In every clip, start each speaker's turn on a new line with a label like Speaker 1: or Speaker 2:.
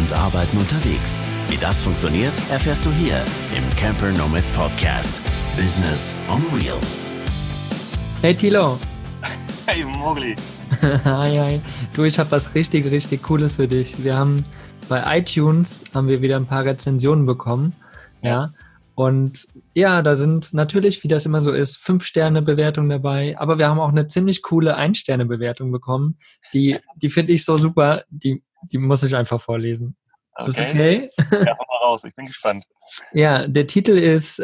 Speaker 1: und Arbeiten unterwegs. Wie das funktioniert, erfährst du hier im Camper Nomads Podcast. Business on Wheels.
Speaker 2: Hey Thilo.
Speaker 3: Hey Mogli.
Speaker 2: Hi. Du, ich habe was richtig Cooles für dich. Wir haben bei iTunes wieder ein paar Rezensionen bekommen. Ja. Und ja, da sind natürlich, wie das immer so ist, 5-Sterne-Bewertungen dabei. Aber wir haben auch eine ziemlich coole 1-Sterne-Bewertung bekommen. Die finde ich so super. Die muss ich einfach vorlesen. Ist das okay?
Speaker 3: Ja, hau mal raus. Ich bin gespannt.
Speaker 2: Ja, der Titel ist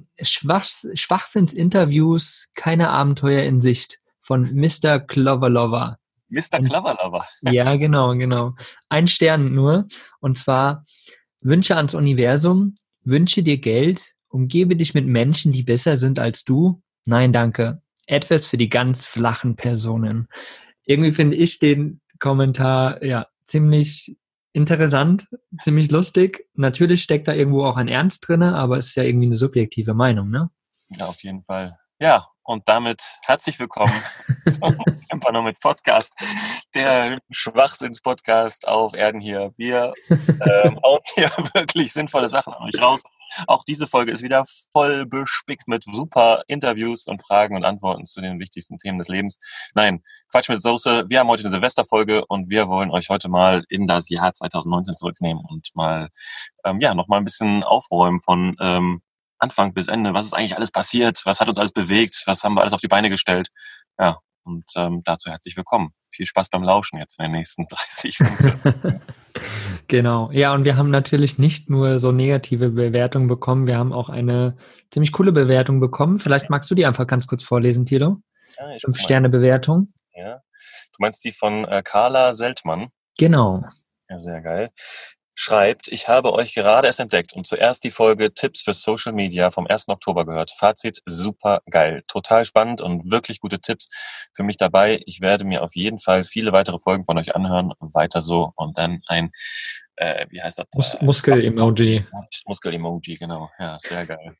Speaker 2: Schwachsinnsinterviews, keine Abenteuer in Sicht von Mr. Cloverlover.
Speaker 3: Mr. Cloverlover.
Speaker 2: Ja, genau. 1 Stern nur. Und zwar: Wünsche ans Universum, wünsche dir Geld, umgebe dich mit Menschen, die besser sind als du. Nein, danke. Etwas für die ganz flachen Personen. Irgendwie finde ich den Kommentar ziemlich interessant, ziemlich lustig. Natürlich steckt da irgendwo auch ein Ernst drin, aber es ist ja irgendwie eine subjektive Meinung, ne?
Speaker 3: Ja, auf jeden Fall. Ja, und damit herzlich willkommen zum Camper Nomads Podcast, der Schwachsinns-Podcast auf Erden hier. Wir hauen hier wirklich sinnvolle Sachen an euch raus. Auch diese Folge ist wieder voll bespickt mit super Interviews und Fragen und Antworten zu den wichtigsten Themen des Lebens. Nein, Quatsch mit Soße. Wir haben heute eine Silvesterfolge und wir wollen euch heute mal in das Jahr 2019 zurücknehmen und mal noch mal ein bisschen aufräumen von Anfang bis Ende. Was ist eigentlich alles passiert? Was hat uns alles bewegt? Was haben wir alles auf die Beine gestellt? Ja, und dazu herzlich willkommen. Viel Spaß beim Lauschen jetzt in den nächsten 30, 45.
Speaker 2: Genau. Ja, und wir haben natürlich nicht nur so negative Bewertungen bekommen, wir haben auch eine ziemlich coole Bewertung bekommen. Vielleicht magst du die einfach ganz kurz vorlesen, Thilo?
Speaker 3: Ja,
Speaker 2: 5-Sterne-Bewertung.
Speaker 3: Ja. Du meinst die von Carla Seltmann?
Speaker 2: Genau.
Speaker 3: Ja, sehr geil. Schreibt: Ich habe euch gerade erst entdeckt und zuerst die Folge Tipps für Social Media vom 1. Oktober gehört. Fazit: super geil. Total spannend und wirklich gute Tipps für mich dabei. Ich werde mir auf jeden Fall viele weitere Folgen von euch anhören. Weiter so. Und dann ein, wie heißt das?
Speaker 2: Muskel-Emoji.
Speaker 3: Muskel-Emoji, genau. Ja, sehr geil.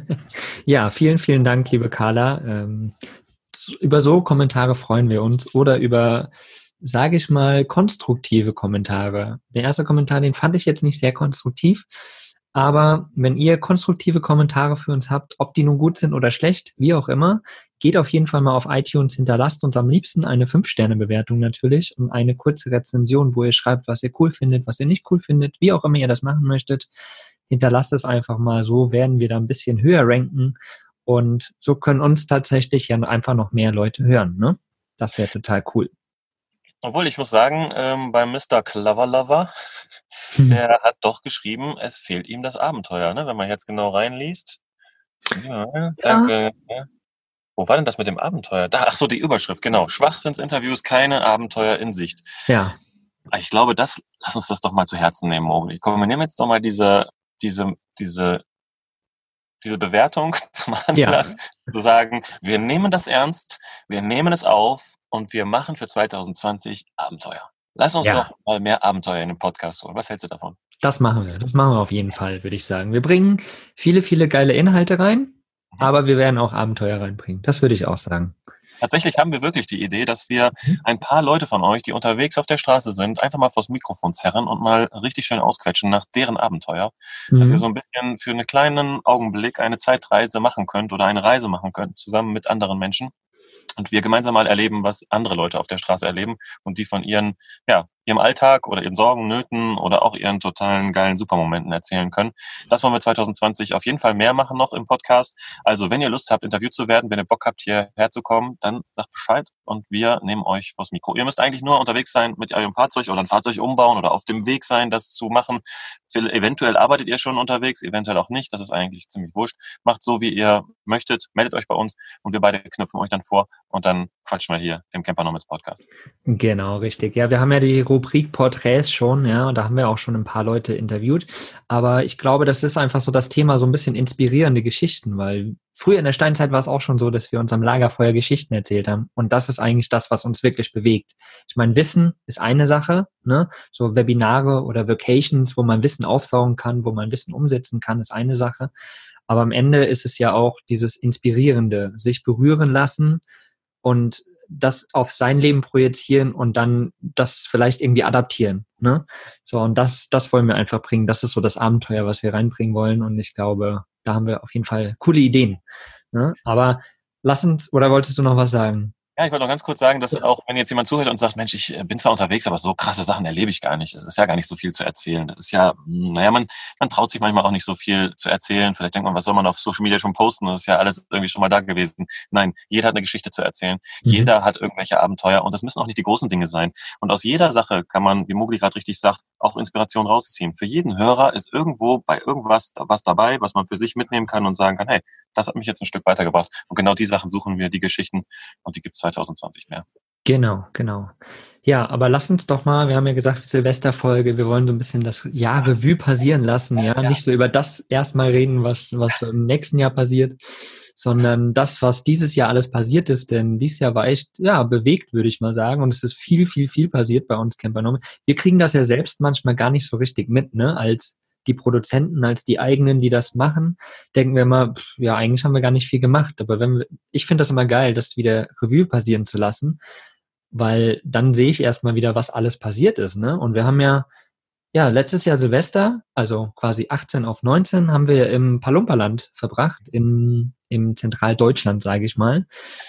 Speaker 2: Ja, vielen Dank, liebe Carla. Über so Kommentare freuen wir uns oder über, sage ich mal, konstruktive Kommentare. Der erste Kommentar, den fand ich jetzt nicht sehr konstruktiv, aber wenn ihr konstruktive Kommentare für uns habt, ob die nun gut sind oder schlecht, wie auch immer, geht auf jeden Fall mal auf iTunes, hinterlasst uns am liebsten eine 5-Sterne-Bewertung natürlich und eine kurze Rezension, wo ihr schreibt, was ihr cool findet, was ihr nicht cool findet, wie auch immer ihr das machen möchtet. Hinterlasst es einfach mal, so werden wir da ein bisschen höher ranken und so können uns tatsächlich ja einfach noch mehr Leute hören, ne? Das wäre total cool.
Speaker 3: Obwohl, ich muss sagen, bei Mr. Cloverlover, der hat doch geschrieben, es fehlt ihm das Abenteuer, ne? Wenn man jetzt genau reinliest. Ja, danke. Ja. Wo war denn das mit dem Abenteuer? Ach so, die Überschrift, genau. Schwachsinnsinterviews, keine Abenteuer in Sicht.
Speaker 2: Ja.
Speaker 3: Ich glaube, lass uns das doch mal zu Herzen nehmen, Mogli. Komm, wir nehmen jetzt doch mal diese Bewertung zum Anlass, zu sagen, wir nehmen das ernst, wir nehmen es auf und wir machen für 2020 Abenteuer. Lass uns doch mal mehr Abenteuer in den Podcast holen. Was hältst du davon?
Speaker 2: Das machen wir auf jeden Fall, würde ich sagen. Wir bringen viele geile Inhalte rein, aber wir werden auch Abenteuer reinbringen. Das würde ich auch sagen.
Speaker 3: Tatsächlich haben wir wirklich die Idee, dass wir ein paar Leute von euch, die unterwegs auf der Straße sind, einfach mal vors Mikrofon zerren und mal richtig schön ausquetschen nach deren Abenteuer. Dass ihr so ein bisschen für einen kleinen Augenblick eine Zeitreise machen könnt oder eine Reise machen könnt, zusammen mit anderen Menschen. Und wir gemeinsam mal erleben, was andere Leute auf der Straße erleben und die von ihrem Alltag oder ihren Sorgen, Nöten oder auch ihren totalen geilen Supermomenten erzählen können. Das wollen wir 2020 auf jeden Fall mehr machen noch im Podcast. Also wenn ihr Lust habt, interviewt zu werden, wenn ihr Bock habt, hierher zu kommen, dann sagt Bescheid und wir nehmen euch vors Mikro. Ihr müsst eigentlich nur unterwegs sein mit eurem Fahrzeug oder ein Fahrzeug umbauen oder auf dem Weg sein, das zu machen. Eventuell arbeitet ihr schon unterwegs, eventuell auch nicht. Das ist eigentlich ziemlich wurscht. Macht so, wie ihr möchtet. Meldet euch bei uns und wir beide knüpfen euch dann vor und dann quatschen wir hier im Camper Nomads Podcast.
Speaker 2: Genau, richtig. Ja, wir haben ja die Rubrik Porträts schon, ja, und da haben wir auch schon ein paar Leute interviewt. Aber ich glaube, das ist einfach so das Thema, so ein bisschen inspirierende Geschichten, weil früher in der Steinzeit war es auch schon so, dass wir uns am Lagerfeuer Geschichten erzählt haben. Und das ist eigentlich das, was uns wirklich bewegt. Ich meine, Wissen ist eine Sache, ne? So Webinare oder Vacations, wo man Wissen aufsaugen kann, wo man Wissen umsetzen kann, ist eine Sache. Aber am Ende ist es ja auch dieses Inspirierende, sich berühren lassen und das auf sein Leben projizieren und dann das vielleicht irgendwie adaptieren. Ne? So, und das wollen wir einfach bringen. Das ist so das Abenteuer, was wir reinbringen wollen. Und ich glaube, da haben wir auf jeden Fall coole Ideen. Ne? Aber lass uns, oder wolltest du noch was sagen?
Speaker 3: Ja, ich wollte noch ganz kurz sagen, dass auch wenn jetzt jemand zuhört und sagt, Mensch, ich bin zwar unterwegs, aber so krasse Sachen erlebe ich gar nicht. Es ist ja gar nicht so viel zu erzählen. Das ist ja, naja, man traut sich manchmal auch nicht so viel zu erzählen. Vielleicht denkt man, was soll man auf Social Media schon posten? Das ist ja alles irgendwie schon mal da gewesen. Nein, jeder hat eine Geschichte zu erzählen. Jeder hat irgendwelche Abenteuer und das müssen auch nicht die großen Dinge sein. Und aus jeder Sache kann man, wie Mowgli gerade richtig sagt, auch Inspiration rausziehen. Für jeden Hörer ist irgendwo bei irgendwas was dabei, was man für sich mitnehmen kann und sagen kann, hey, das hat mich jetzt ein Stück weitergebracht. Und genau die Sachen suchen wir, die Geschichten, und die gibt's 2020 mehr.
Speaker 2: Genau. Ja, aber lass uns doch mal, wir haben ja gesagt, Silvesterfolge, wir wollen so ein bisschen das Jahr Revue passieren lassen, ja, nicht so über das erstmal reden, was im nächsten Jahr passiert, sondern das, was dieses Jahr alles passiert ist, denn dieses Jahr war echt, ja, bewegt, würde ich mal sagen, und es ist viel passiert bei uns Camper Nomad. Wir kriegen das ja selbst manchmal gar nicht so richtig mit, ne, als die Produzenten, als die eigenen, die das machen, denken wir immer, ja, eigentlich haben wir gar nicht viel gemacht, aber ich finde das immer geil, das wieder Revue passieren zu lassen, weil dann sehe ich erstmal wieder, was alles passiert ist, ne? Und wir haben ja letztes Jahr Silvester, also quasi 18 auf 19, haben wir im Palumpaland verbracht, im Zentraldeutschland, sage ich mal.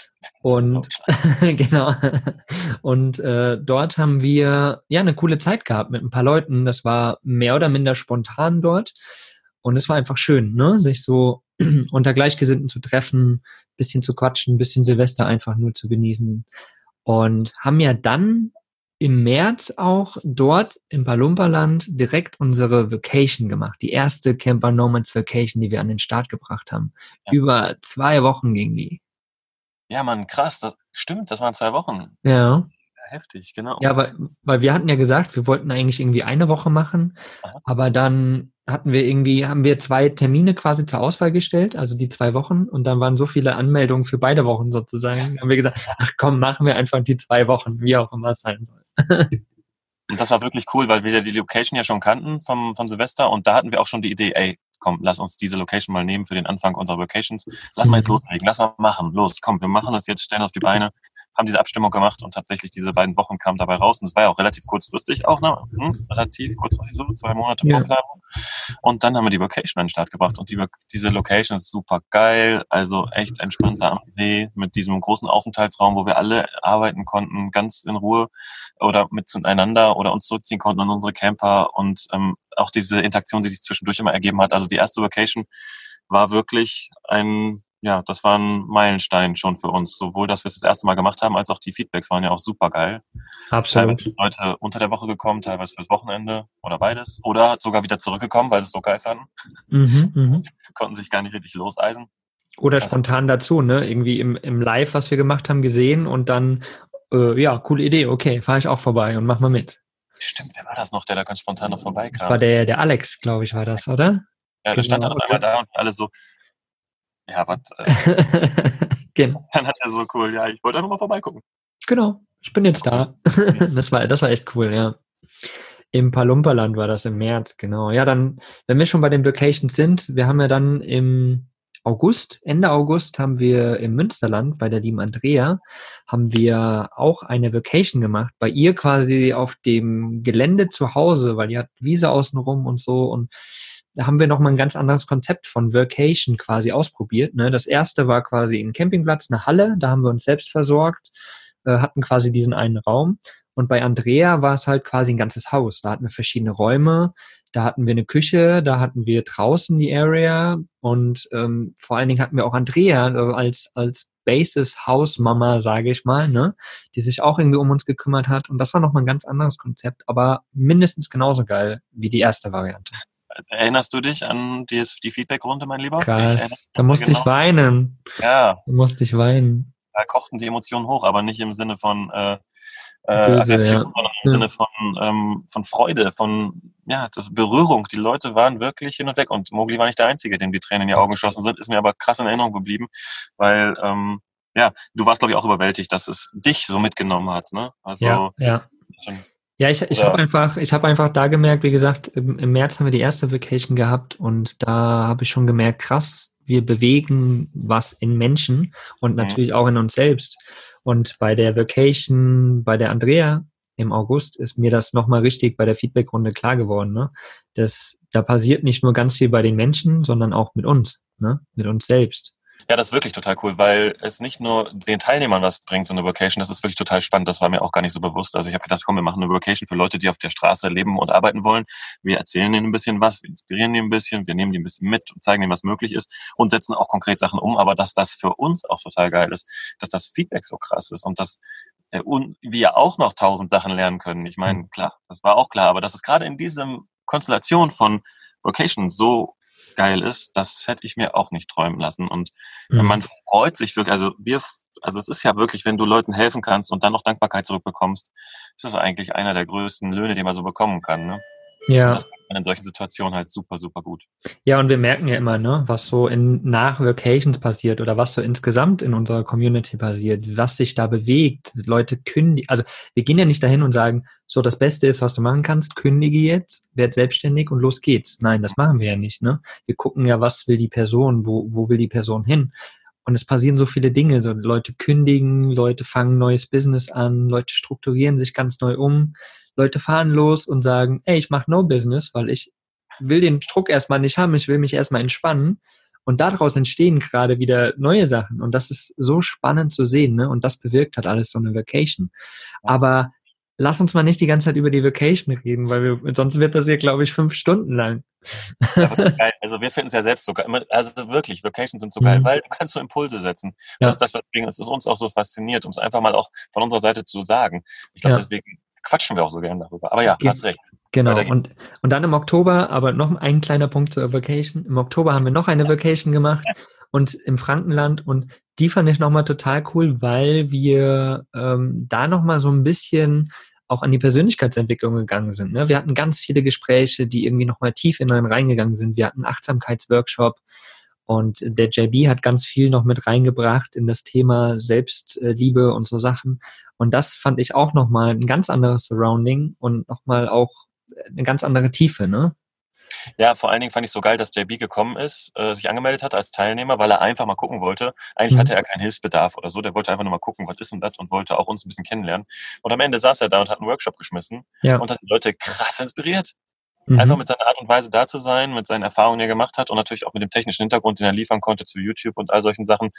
Speaker 2: Und genau. Und dort haben wir eine coole Zeit gehabt mit ein paar Leuten. Das war mehr oder minder spontan dort. Und es war einfach schön, ne? Sich so unter Gleichgesinnten zu treffen, bisschen zu quatschen, bisschen Silvester einfach nur zu genießen. Und haben ja dann im März auch dort im Palumpaland direkt unsere Vacation gemacht. Die erste Camper Nomads Vacation, die wir an den Start gebracht haben. Ja. Über 2 Wochen ging die.
Speaker 3: Ja, Mann, krass, das stimmt, das waren 2 Wochen.
Speaker 2: Ja.
Speaker 3: Heftig, genau.
Speaker 2: Ja, weil wir hatten ja gesagt, wir wollten eigentlich irgendwie eine Woche machen, aber dann haben wir 2 Termine quasi zur Auswahl gestellt, also die 2 Wochen, und dann waren so viele Anmeldungen für beide Wochen sozusagen. Dann haben wir gesagt, ach komm, machen wir einfach die 2 Wochen, wie auch immer es sein soll.
Speaker 3: Und das war wirklich cool, weil wir die Location ja schon kannten vom Silvester, und da hatten wir auch schon die Idee, ey, komm, lass uns diese Location mal nehmen für den Anfang unserer Vacations. Lass mal jetzt loslegen, lass mal machen. Los, komm, wir machen das jetzt, stellen auf die Beine, haben diese Abstimmung gemacht und tatsächlich diese 2 Wochen kamen dabei raus. Und es war ja auch relativ kurzfristig auch, ne? Relativ kurzfristig, so 2 Monate Vorplanung. Und dann haben wir die Vacation an den Start gebracht. Und diese Location ist super geil, also echt entspannt da am See mit diesem großen Aufenthaltsraum, wo wir alle arbeiten konnten, ganz in Ruhe oder mit zueinander oder uns zurückziehen konnten an unsere Camper, und auch diese Interaktion, die sich zwischendurch immer ergeben hat. Also die erste Vacation war wirklich das war ein Meilenstein schon für uns. Sowohl, dass wir es das erste Mal gemacht haben, als auch die Feedbacks waren ja auch super geil.
Speaker 2: Absolut.
Speaker 3: Teilweise Leute unter der Woche gekommen, teilweise fürs Wochenende oder beides. Oder sogar wieder zurückgekommen, weil sie es so geil fanden. Konnten sich gar nicht richtig loseisen.
Speaker 2: Oder spontan dazu, ne? Irgendwie im Live, was wir gemacht haben, gesehen und dann, coole Idee, okay, fahre ich auch vorbei und mach mal mit.
Speaker 3: Stimmt, wer war das noch, der da ganz spontan noch vorbeikam?
Speaker 2: Das war der Alex, glaube ich, war das, oder?
Speaker 3: Ja, der stand dann einmal da und alle so, ja, was?
Speaker 2: Genau.
Speaker 3: Dann hat er so cool, ja, ich wollte einfach mal vorbeigucken.
Speaker 2: Genau, ich bin jetzt da. Das war echt cool, ja. Im Palumpaland war das im März, genau. Ja, dann, wenn wir schon bei den Vacations sind, wir haben ja dann im Ende August haben wir im Münsterland bei der lieben Andrea, haben wir auch eine Vacation gemacht, bei ihr quasi auf dem Gelände zu Hause, weil die hat Wiese außenrum und so, und da haben wir nochmal ein ganz anderes Konzept von Vacation quasi ausprobiert. Ne? Das erste war quasi ein Campingplatz, eine Halle, da haben wir uns selbst versorgt, hatten quasi diesen einen Raum. Und bei Andrea war es halt quasi ein ganzes Haus. Da hatten wir verschiedene Räume, da hatten wir eine Küche, da hatten wir draußen die Area, und vor allen Dingen hatten wir auch Andrea als Basis-Hausmama, sage ich mal, ne, die sich auch irgendwie um uns gekümmert hat. Und das war nochmal ein ganz anderes Konzept, aber mindestens genauso geil wie die erste Variante.
Speaker 3: Erinnerst du dich an die Feedback-Runde, mein Lieber?
Speaker 2: Krass, da musste ich weinen.
Speaker 3: Ja.
Speaker 2: Da musste ich weinen.
Speaker 3: Da kochten die Emotionen hoch, aber nicht im Sinne von
Speaker 2: Böse,
Speaker 3: Aggression, sondern im Sinne von Freude, das Berührung. Die Leute waren wirklich hin und weg, und Mowgli war nicht der Einzige, dem die Tränen in die Augen geschossen sind, ist mir aber krass in Erinnerung geblieben, weil, du warst, glaube ich, auch überwältigt, dass es dich so mitgenommen hat, ne? Also,
Speaker 2: ja. Ja, ich habe einfach da gemerkt, wie gesagt, im März haben wir die erste Vacation gehabt, und da habe ich schon gemerkt, krass, wir bewegen was in Menschen und natürlich auch in uns selbst. Und bei der Vacation, bei der Andrea im August ist mir das nochmal richtig bei der Feedback-Runde klar geworden, ne? Da passiert nicht nur ganz viel bei den Menschen, sondern auch mit uns, ne? Mit uns selbst.
Speaker 3: Ja, das ist wirklich total cool, weil es nicht nur den Teilnehmern was bringt, so eine Vacation, das ist wirklich total spannend, das war mir auch gar nicht so bewusst. Also ich habe gedacht, komm, wir machen eine Vacation für Leute, die auf der Straße leben und arbeiten wollen. Wir erzählen ihnen ein bisschen was, wir inspirieren die ein bisschen, wir nehmen die ein bisschen mit und zeigen ihnen, was möglich ist und setzen auch konkret Sachen um. Aber dass das für uns auch total geil ist, dass das Feedback so krass ist und dass und wir auch noch 1000 Sachen lernen können. Ich meine, klar, das war auch klar, aber dass es gerade in diesem Konstellation von Vacation so geil ist, das hätte ich mir auch nicht träumen lassen. Und man freut sich wirklich, also es ist ja wirklich, wenn du Leuten helfen kannst und dann noch Dankbarkeit zurückbekommst, ist das eigentlich einer der größten Löhne, die man so bekommen kann, ne?
Speaker 2: Ja.
Speaker 3: Und das macht man in solchen Situationen halt super, super gut.
Speaker 2: Ja, und wir merken ja immer, ne, was so nach Vacations passiert oder was so insgesamt in unserer Community passiert, was sich da bewegt. Leute kündigen, also wir gehen ja nicht dahin und sagen, so das Beste ist, was du machen kannst, kündige jetzt, werd selbstständig und los geht's. Nein, das machen wir ja nicht, ne? Wir gucken ja, was will die Person, wo will die Person hin? Und es passieren so viele Dinge, so Leute kündigen, Leute fangen neues Business an, Leute strukturieren sich ganz neu um, Leute fahren los und sagen, ey, ich mache No Business, weil ich will den Druck erstmal nicht haben, ich will mich erstmal entspannen. Und daraus entstehen gerade wieder neue Sachen. Und das ist so spannend zu sehen, ne? Und das bewirkt halt alles so eine Vacation. Aber lass uns mal nicht die ganze Zeit über die Vacation reden, weil sonst wird das hier, glaube ich, 5 Stunden lang.
Speaker 3: Ja, geil. Also wir finden es ja selbst so geil. Also wirklich, Vacations sind so geil, weil du kannst so Impulse setzen. Ja. Das ist das, weswegen es uns auch so fasziniert, um es einfach mal auch von unserer Seite zu sagen. Ich glaube, deswegen quatschen wir auch so gerne darüber. Aber ja, hast recht.
Speaker 2: Genau. Und dann im Oktober, aber noch ein kleiner Punkt zur Vacation. Im Oktober haben wir noch eine Vacation gemacht und im Frankenland und die fand ich nochmal total cool, weil wir da nochmal so ein bisschen auch an die Persönlichkeitsentwicklung gegangen sind. Ne? Wir hatten ganz viele Gespräche, die irgendwie nochmal tief in einen reingegangen sind. Wir hatten einen Achtsamkeitsworkshop und der JB hat ganz viel noch mit reingebracht in das Thema Selbstliebe und so Sachen. Und das fand ich auch nochmal ein ganz anderes Surrounding und nochmal auch eine ganz andere Tiefe, ne?
Speaker 3: Ja, vor allen Dingen fand ich so geil, dass JB gekommen ist, sich angemeldet hat als Teilnehmer, weil er einfach mal gucken wollte. Eigentlich hatte er keinen Hilfsbedarf oder so. Der wollte einfach nur mal gucken, was ist denn das und wollte auch uns ein bisschen kennenlernen. Und am Ende saß er da und hat einen Workshop geschmissen und hat die Leute krass inspiriert. Einfach mit seiner Art und Weise da zu sein, mit seinen Erfahrungen, die er gemacht hat und natürlich auch mit dem technischen Hintergrund, den er liefern konnte zu YouTube und all solchen Sachen.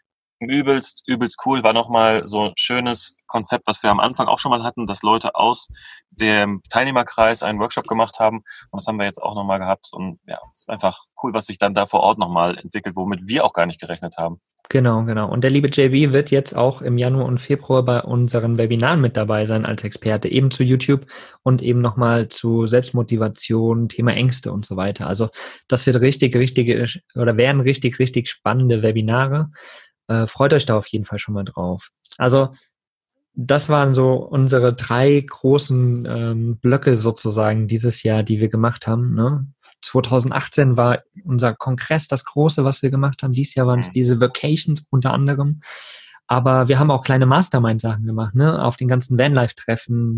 Speaker 3: Übelst cool, war nochmal so ein schönes Konzept, was wir am Anfang auch schon mal hatten, dass Leute aus dem Teilnehmerkreis einen Workshop gemacht haben und das haben wir jetzt auch nochmal gehabt und ja, es ist einfach cool, was sich dann da vor Ort nochmal entwickelt, womit wir auch gar nicht gerechnet haben.
Speaker 2: Genau. Und der liebe JB wird jetzt auch im Januar und Februar bei unseren Webinaren mit dabei sein als Experte, eben zu YouTube und eben nochmal zu Selbstmotivation, Thema Ängste und so weiter. Also das wird werden richtig spannende Webinare. Freut euch da auf jeden Fall schon mal drauf. Also das waren so unsere 3 großen Blöcke sozusagen dieses Jahr, die wir gemacht haben. Ne? 2018 war unser Kongress das Große, was wir gemacht haben. Dieses Jahr waren es diese Vacations unter anderem. Aber wir haben auch kleine Mastermind-Sachen gemacht, ne? Auf den ganzen Vanlife-Treffen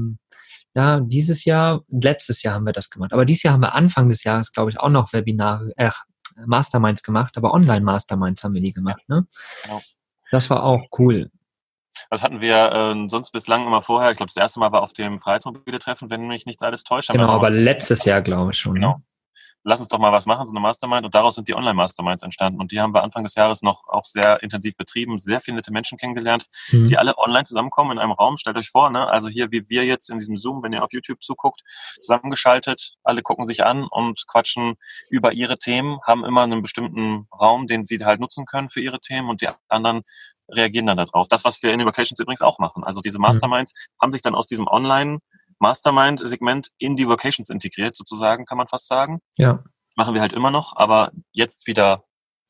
Speaker 2: letztes Jahr haben wir das gemacht. Aber dieses Jahr haben wir Anfang des Jahres, glaube ich, auch noch Masterminds gemacht, aber Online-Masterminds haben wir die gemacht, ne? Genau. Das war auch cool.
Speaker 3: Das hatten wir sonst bislang immer vorher. Ich glaube, das erste Mal war auf dem Freiheitsmobile-Treffen, wenn mich nichts alles täuscht.
Speaker 2: Genau, aber letztes Jahr, glaube ich schon.
Speaker 3: Genau.
Speaker 2: Ne?
Speaker 3: Lass uns doch mal was machen, so eine Mastermind. Und daraus sind die Online-Masterminds entstanden. Und die haben wir Anfang des Jahres noch auch sehr intensiv betrieben, sehr viele nette Menschen kennengelernt, die alle online zusammenkommen in einem Raum. Stellt euch vor, ne? Also hier wie wir jetzt in diesem Zoom, wenn ihr auf YouTube zuguckt, zusammengeschaltet. Alle gucken sich an und quatschen über ihre Themen, haben immer einen bestimmten Raum, den sie halt nutzen können für ihre Themen und die anderen reagieren dann darauf. Das, was wir in den Vacations übrigens auch machen. Also diese Masterminds haben sich dann aus diesem Online-Mastermind-Segment in die Vacations integriert, sozusagen, kann man fast sagen.
Speaker 2: Ja.
Speaker 3: Machen wir halt immer noch, aber jetzt wieder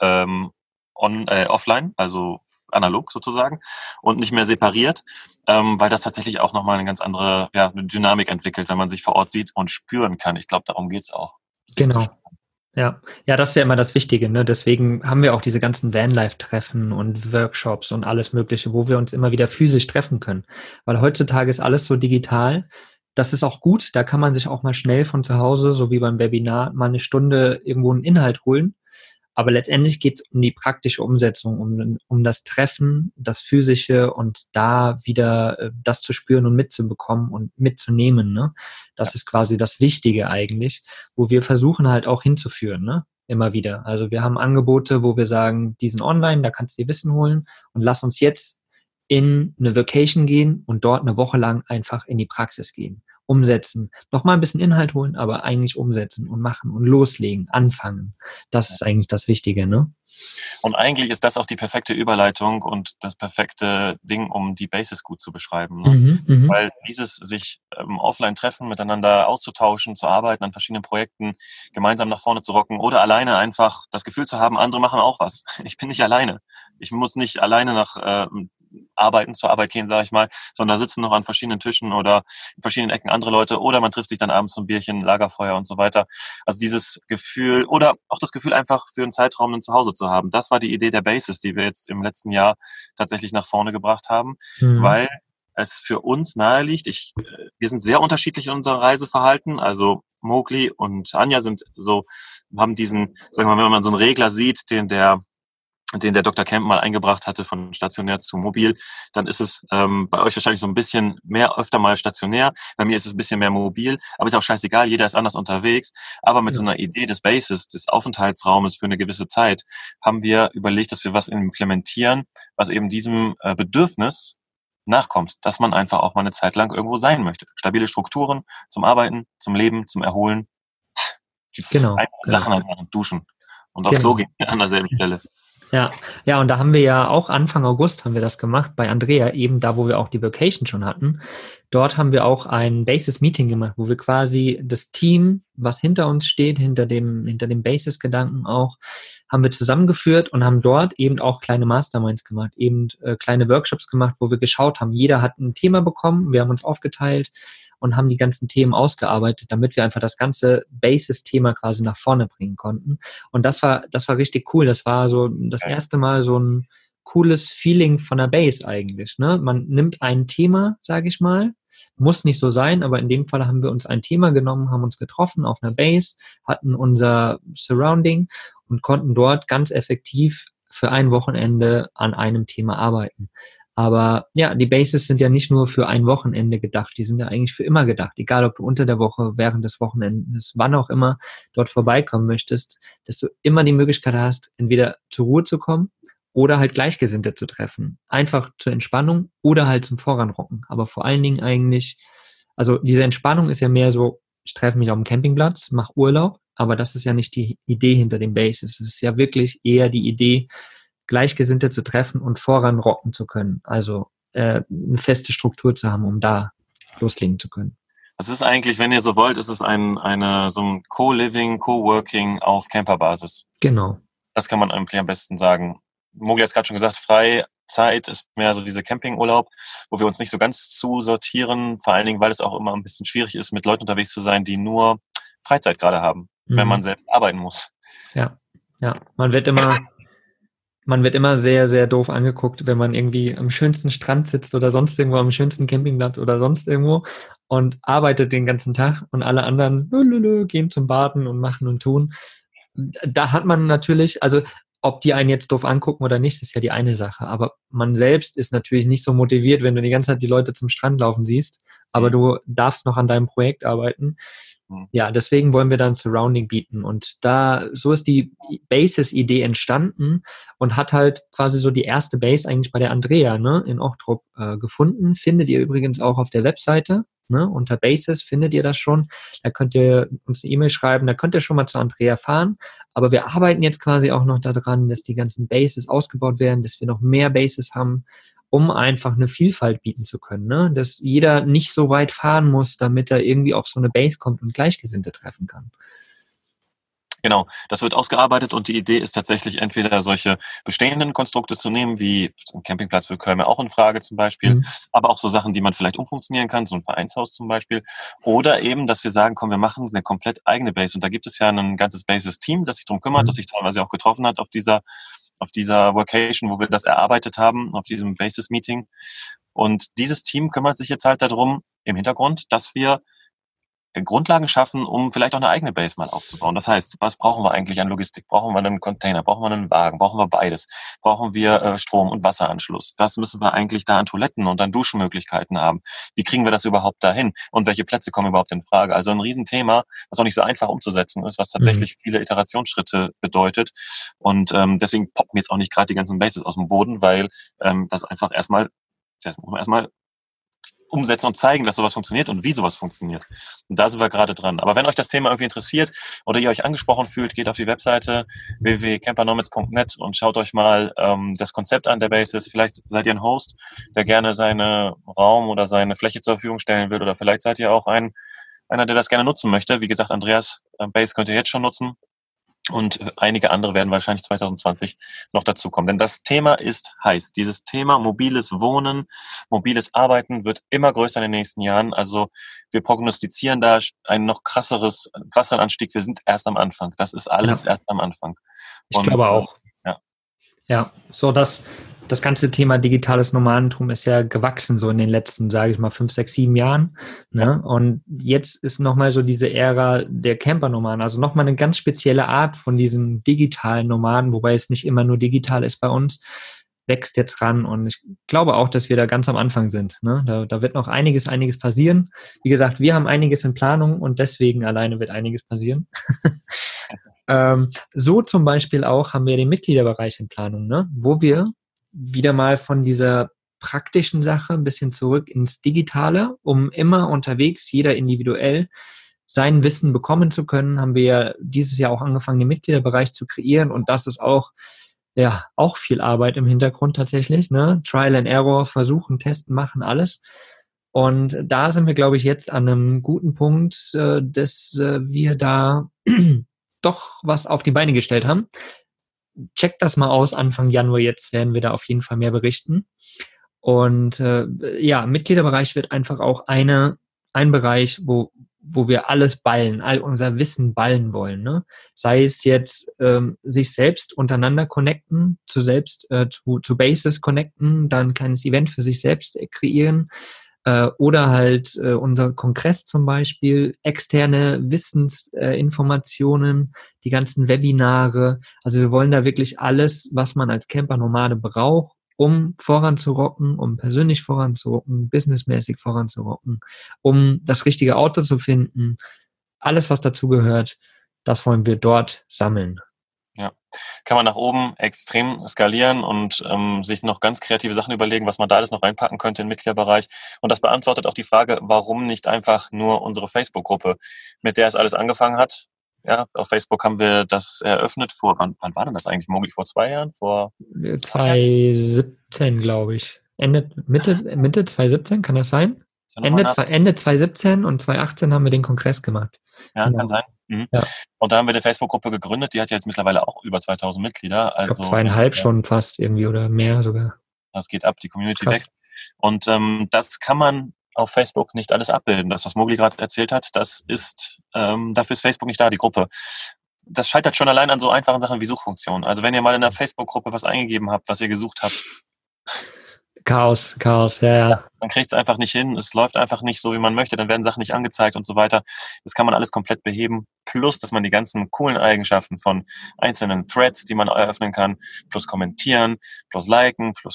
Speaker 3: offline, also analog sozusagen und nicht mehr separiert, weil das tatsächlich auch nochmal eine ganz andere eine Dynamik entwickelt, wenn man sich vor Ort sieht und spüren kann. Ich glaube, darum geht's auch.
Speaker 2: Genau. Ja, das ist ja immer das Wichtige, ne? Deswegen haben wir auch diese ganzen Vanlife-Treffen und Workshops und alles Mögliche, wo wir uns immer wieder physisch treffen können. Weil heutzutage ist alles so digital. Das ist auch gut, da kann man sich auch mal schnell von zu Hause, so wie beim Webinar, mal eine Stunde irgendwo einen Inhalt holen. Aber letztendlich geht es um die praktische Umsetzung, um das Treffen, das Physische und da wieder das zu spüren und mitzubekommen und mitzunehmen. Ne? Das ist quasi das Wichtige eigentlich, wo wir versuchen halt auch hinzuführen, ne? Immer wieder. Also wir haben Angebote, wo wir sagen, die sind online, da kannst du dir Wissen holen und lass uns jetzt in eine Vacation gehen und dort eine Woche lang einfach in die Praxis gehen. Umsetzen, nochmal ein bisschen Inhalt holen, aber eigentlich umsetzen und machen und loslegen, anfangen. Das ist eigentlich das Wichtige, ne?
Speaker 3: Und eigentlich ist das auch die perfekte Überleitung und das perfekte Ding, um die Basis gut zu beschreiben. Ne? Weil dieses sich offline treffen, miteinander auszutauschen, zu arbeiten an verschiedenen Projekten, gemeinsam nach vorne zu rocken oder alleine einfach das Gefühl zu haben, andere machen auch was. Ich bin nicht alleine. Ich muss nicht alleine zur Arbeit gehen, sage ich mal, sondern da sitzen noch an verschiedenen Tischen oder in verschiedenen Ecken andere Leute oder man trifft sich dann abends zum Bierchen, Lagerfeuer und so weiter. Also dieses Gefühl oder auch das Gefühl einfach für einen Zeitraum ein Zuhause zu haben. Das war die Idee der Basis, die wir jetzt im letzten Jahr tatsächlich nach vorne gebracht haben, weil es für uns nahe liegt. Wir sind sehr unterschiedlich in unserem Reiseverhalten. Also Mowgli und Anja haben diesen, sagen wir mal, wenn man so einen Regler sieht, den der Dr. Kemp mal eingebracht hatte, von stationär zu mobil, dann ist es bei euch wahrscheinlich so ein bisschen mehr, öfter mal stationär. Bei mir ist es ein bisschen mehr mobil, aber ist auch scheißegal, jeder ist anders unterwegs. Aber mit so einer Idee des Bases, des Aufenthaltsraumes für eine gewisse Zeit, haben wir überlegt, dass wir was implementieren, was eben diesem Bedürfnis nachkommt, dass man einfach auch mal eine Zeit lang irgendwo sein möchte. Stabile Strukturen zum Arbeiten, zum Leben, zum Erholen. Die Sachen einfach duschen und aufs Klo gehen an derselben Stelle.
Speaker 2: Ja, und da haben wir ja auch Anfang August haben wir das gemacht bei Andrea, eben da, wo wir auch die Vacation schon hatten. Dort haben wir auch ein Basis-Meeting gemacht, wo wir quasi das Team, was hinter uns steht, hinter dem Basis-Gedanken auch, haben wir zusammengeführt und haben dort eben auch kleine Masterminds gemacht, eben kleine Workshops gemacht, wo wir geschaut haben, jeder hat ein Thema bekommen, wir haben uns aufgeteilt und haben die ganzen Themen ausgearbeitet, damit wir einfach das ganze Basis-Thema quasi nach vorne bringen konnten. Und das war richtig cool. Das war so das erste Mal so ein cooles Feeling von der Base eigentlich. Ne? Man nimmt ein Thema, sage ich mal, muss nicht so sein, aber in dem Fall haben wir uns ein Thema genommen, haben uns getroffen auf einer Base, hatten unser Surrounding und konnten dort ganz effektiv für ein Wochenende an einem Thema arbeiten. Aber ja, die Bases sind ja nicht nur für ein Wochenende gedacht, die sind ja eigentlich für immer gedacht. Egal, ob du unter der Woche, während des Wochenendes, wann auch immer dort vorbeikommen möchtest, dass du immer die Möglichkeit hast, entweder zur Ruhe zu kommen oder halt Gleichgesinnte zu treffen. Einfach zur Entspannung oder halt zum Voranrocken. Aber vor allen Dingen eigentlich, also diese Entspannung ist ja mehr so, ich treffe mich auf dem Campingplatz, mache Urlaub, aber das ist ja nicht die Idee hinter den Bases. Es ist ja wirklich eher die Idee, Gleichgesinnte zu treffen und voranrocken zu können. Also eine feste Struktur zu haben, um da loslegen zu können.
Speaker 3: Es ist eigentlich, wenn ihr so wollt, ist es so ein Co-Living, Co-Working auf Camperbasis.
Speaker 2: Genau.
Speaker 3: Das kann man eigentlich am besten sagen. Mowgli hat es gerade schon gesagt, Freizeit ist mehr so diese Campingurlaub, wo wir uns nicht so ganz zusortieren, vor allen Dingen, weil es auch immer ein bisschen schwierig ist, mit Leuten unterwegs zu sein, die nur Freizeit gerade haben, wenn man selbst arbeiten muss.
Speaker 2: Ja. Man wird immer sehr, sehr doof angeguckt, wenn man irgendwie am schönsten Strand sitzt oder sonst irgendwo am schönsten Campingplatz oder sonst irgendwo und arbeitet den ganzen Tag und alle anderen gehen zum Baden und machen und tun. Da hat man natürlich, also ob die einen jetzt doof angucken oder nicht, ist ja die eine Sache. Aber man selbst ist natürlich nicht so motiviert, wenn du die ganze Zeit die Leute zum Strand laufen siehst, aber du darfst noch an deinem Projekt arbeiten. Ja, deswegen wollen wir dann Surrounding bieten. Und so ist die Basis-Idee entstanden und hat halt quasi so die erste Base eigentlich bei der Andrea, ne, in Ochtrup gefunden. Findet ihr übrigens auch auf der Webseite, ne, unter Basis findet ihr das schon. Da könnt ihr uns eine E-Mail schreiben, da könnt ihr schon mal zu Andrea fahren. Aber wir arbeiten jetzt quasi auch noch daran, dass die ganzen Bases ausgebaut werden, dass wir noch mehr Bases haben, um einfach eine Vielfalt bieten zu können, ne? Dass jeder nicht so weit fahren muss, damit er irgendwie auf so eine Base kommt und Gleichgesinnte treffen kann.
Speaker 3: Genau, das wird ausgearbeitet und die Idee ist tatsächlich entweder solche bestehenden Konstrukte zu nehmen, wie ein Campingplatz für Köln auch in Frage zum Beispiel, aber auch so Sachen, die man vielleicht umfunktionieren kann, so ein Vereinshaus zum Beispiel, oder eben, dass wir sagen, komm, wir machen eine komplett eigene Base und da gibt es ja ein ganzes Bases-Team, das sich darum kümmert, das sich teilweise auch getroffen hat auf dieser Vacation, wo wir das erarbeitet haben, auf diesem Basis-Meeting. Und dieses Team kümmert sich jetzt halt darum, im Hintergrund, dass wir Grundlagen schaffen, um vielleicht auch eine eigene Base mal aufzubauen. Das heißt, was brauchen wir eigentlich an Logistik? Brauchen wir einen Container? Brauchen wir einen Wagen? Brauchen wir beides? Brauchen wir Strom- und Wasseranschluss? Was müssen wir eigentlich da an Toiletten und an Duschmöglichkeiten haben? Wie kriegen wir das überhaupt dahin? Und welche Plätze kommen überhaupt in Frage? Also ein Riesenthema, was auch nicht so einfach umzusetzen ist, was tatsächlich viele Iterationsschritte bedeutet. Und deswegen poppen jetzt auch nicht gerade die ganzen Bases aus dem Boden, weil das einfach erstmal umsetzen und zeigen, dass sowas funktioniert und wie sowas funktioniert. Und da sind wir gerade dran. Aber wenn euch das Thema irgendwie interessiert oder ihr euch angesprochen fühlt, geht auf die Webseite www.campernomads.net und schaut euch mal das Konzept an der Basis. Vielleicht seid ihr ein Host, der gerne seine Raum oder seine Fläche zur Verfügung stellen will, oder vielleicht seid ihr auch einer, der das gerne nutzen möchte. Wie gesagt, Andreas Base könnt ihr jetzt schon nutzen. Und einige andere werden wahrscheinlich 2020 noch dazukommen. Denn das Thema ist heiß. Dieses Thema mobiles Wohnen, mobiles Arbeiten wird immer größer in den nächsten Jahren. Also wir prognostizieren da einen noch krasseren Anstieg. Wir sind erst am Anfang. Das ist alles erst am Anfang.
Speaker 2: Ich glaube auch. Ja, so das ganze Thema digitales Nomadentum ist ja gewachsen so in den letzten, sage ich mal, 5, 6, 7 Jahren. Ne? Ja. Und jetzt ist nochmal so diese Ära der Camper-Nomaden, also nochmal eine ganz spezielle Art von diesen digitalen Nomaden, wobei es nicht immer nur digital ist bei uns, wächst jetzt ran. Und ich glaube auch, dass wir da ganz am Anfang sind. Ne? Da wird noch einiges passieren. Wie gesagt, wir haben einiges in Planung und deswegen alleine wird einiges passieren. So zum Beispiel auch haben wir den Mitgliederbereich in Planung, ne? Wo wir wieder mal von dieser praktischen Sache ein bisschen zurück ins Digitale, um immer unterwegs, jeder individuell sein Wissen bekommen zu können, haben wir ja dieses Jahr auch angefangen, den Mitgliederbereich zu kreieren, und das ist auch viel Arbeit im Hintergrund tatsächlich, ne? Trial and Error, versuchen, testen, machen, alles. Und da sind wir, glaube ich, jetzt an einem guten Punkt, dass wir da doch was auf die Beine gestellt haben. Checkt das mal aus, Anfang Januar jetzt werden wir da auf jeden Fall mehr berichten. Und Mitgliederbereich wird einfach auch ein Bereich, wo wir alles ballen, all unser Wissen ballen wollen. Ne? Sei es jetzt sich selbst untereinander connecten, zu Bases connecten, dann ein kleines Event für sich selbst kreieren, oder halt unser Kongress zum Beispiel, externe Wissensinformationen, die ganzen Webinare. Also wir wollen da wirklich alles, was man als Camper-Nomade braucht, um voranzurocken, um persönlich voranzurocken, businessmäßig voranzurocken, um das richtige Auto zu finden. Alles, was dazu gehört, das wollen wir dort sammeln.
Speaker 3: Ja, kann man nach oben extrem skalieren und sich noch ganz kreative Sachen überlegen, was man da alles noch reinpacken könnte im Mitgliederbereich. Und das beantwortet auch die Frage, warum nicht einfach nur unsere Facebook-Gruppe, mit der es alles angefangen hat. Ja, auf Facebook haben wir das eröffnet wann war denn das eigentlich, Mogli? Vor 2 Jahren? Vor
Speaker 2: 2017, glaube ich. Mitte 2017, kann das sein? Ende 2017 und 2018 haben wir den Kongress gemacht.
Speaker 3: Ja, genau. Kann sein. Mhm. Ja. Und da haben wir eine Facebook-Gruppe gegründet, die hat ja jetzt mittlerweile auch über 2000 Mitglieder. Also
Speaker 2: ich glaube 2,5 schon fast irgendwie oder mehr sogar.
Speaker 3: Das geht ab, die Community wächst. Und das kann man auf Facebook nicht alles abbilden. Das, was Mogli gerade erzählt hat, das ist, dafür ist Facebook nicht da, die Gruppe. Das scheitert schon allein an so einfachen Sachen wie Suchfunktionen. Also wenn ihr mal in einer Facebook-Gruppe was eingegeben habt, was ihr gesucht habt,
Speaker 2: Chaos, ja.
Speaker 3: Man kriegt es einfach nicht hin, es läuft einfach nicht so, wie man möchte, dann werden Sachen nicht angezeigt und so weiter. Das kann man alles komplett beheben, plus, dass man die ganzen coolen Eigenschaften von einzelnen Threads, die man eröffnen kann, plus kommentieren, plus liken, plus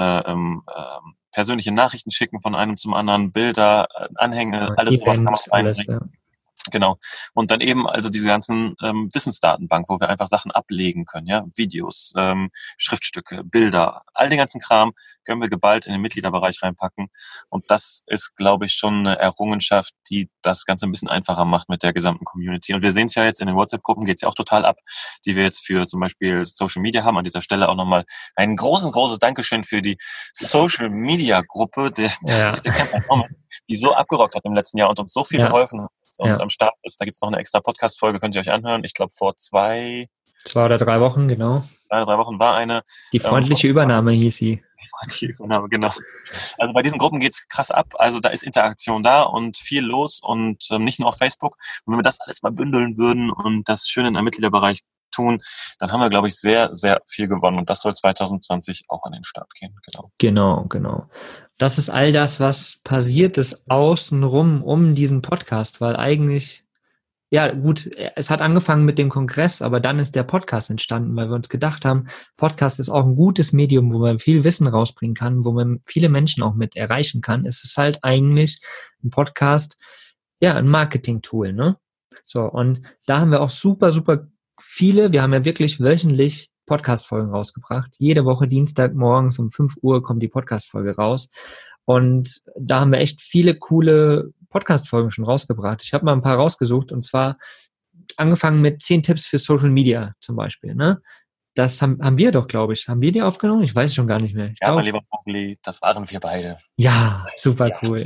Speaker 3: persönliche Nachrichten schicken von einem zum anderen, Bilder, Anhänge, alles sowas kann man reinbringen. Ja. Genau. Und dann eben also diese ganzen Wissensdatenbank, wo wir einfach Sachen ablegen können, ja, Videos, Schriftstücke, Bilder, all den ganzen Kram können wir geballt in den Mitgliederbereich reinpacken. Und das ist, glaube ich, schon eine Errungenschaft, die das Ganze ein bisschen einfacher macht mit der gesamten Community. Und wir sehen es ja jetzt in den WhatsApp-Gruppen, geht es ja auch total ab, die wir jetzt für zum Beispiel Social Media haben. An dieser Stelle auch nochmal ein großes Dankeschön für die Social Media-Gruppe der Camper, die so abgerockt hat im letzten Jahr und uns so viel geholfen hat und am Start ist. Da gibt es noch eine extra Podcast-Folge, könnt ihr euch anhören. Ich glaube, vor 2
Speaker 2: oder 3 Wochen, genau.
Speaker 3: 2 oder 3 Wochen war eine.
Speaker 2: Die freundliche Übernahme hieß sie.
Speaker 3: Die freundliche Übernahme, genau. Also bei diesen Gruppen geht's krass ab. Also da ist Interaktion da und viel los und nicht nur auf Facebook. Und wenn wir das alles mal bündeln würden und das schön in einem Mitgliederbereich tun, dann haben wir, glaube ich, sehr, sehr viel gewonnen. Und das soll 2020 auch an den Start gehen.
Speaker 2: Genau. Das ist all das, was passiert ist außenrum um diesen Podcast, weil eigentlich, ja gut, es hat angefangen mit dem Kongress, aber dann ist der Podcast entstanden, weil wir uns gedacht haben, Podcast ist auch ein gutes Medium, wo man viel Wissen rausbringen kann, wo man viele Menschen auch mit erreichen kann. Es ist halt eigentlich ein Podcast, ja, ein Marketing-Tool, ne? So, und da haben wir auch super, super viele, wir haben ja wirklich wöchentlich Podcast-Folgen rausgebracht. Jede Woche Dienstagmorgens um 5 Uhr kommt die Podcast-Folge raus. Und da haben wir echt viele coole Podcast-Folgen schon rausgebracht. Ich habe mal ein paar rausgesucht und zwar angefangen mit 10 Tipps für Social Media zum Beispiel. Ne? Das haben wir doch, glaube ich. Haben wir die aufgenommen? Ich weiß es schon gar nicht mehr.
Speaker 3: Ja, mein lieber Vogeli, das waren wir beide.
Speaker 2: Ja, super cool.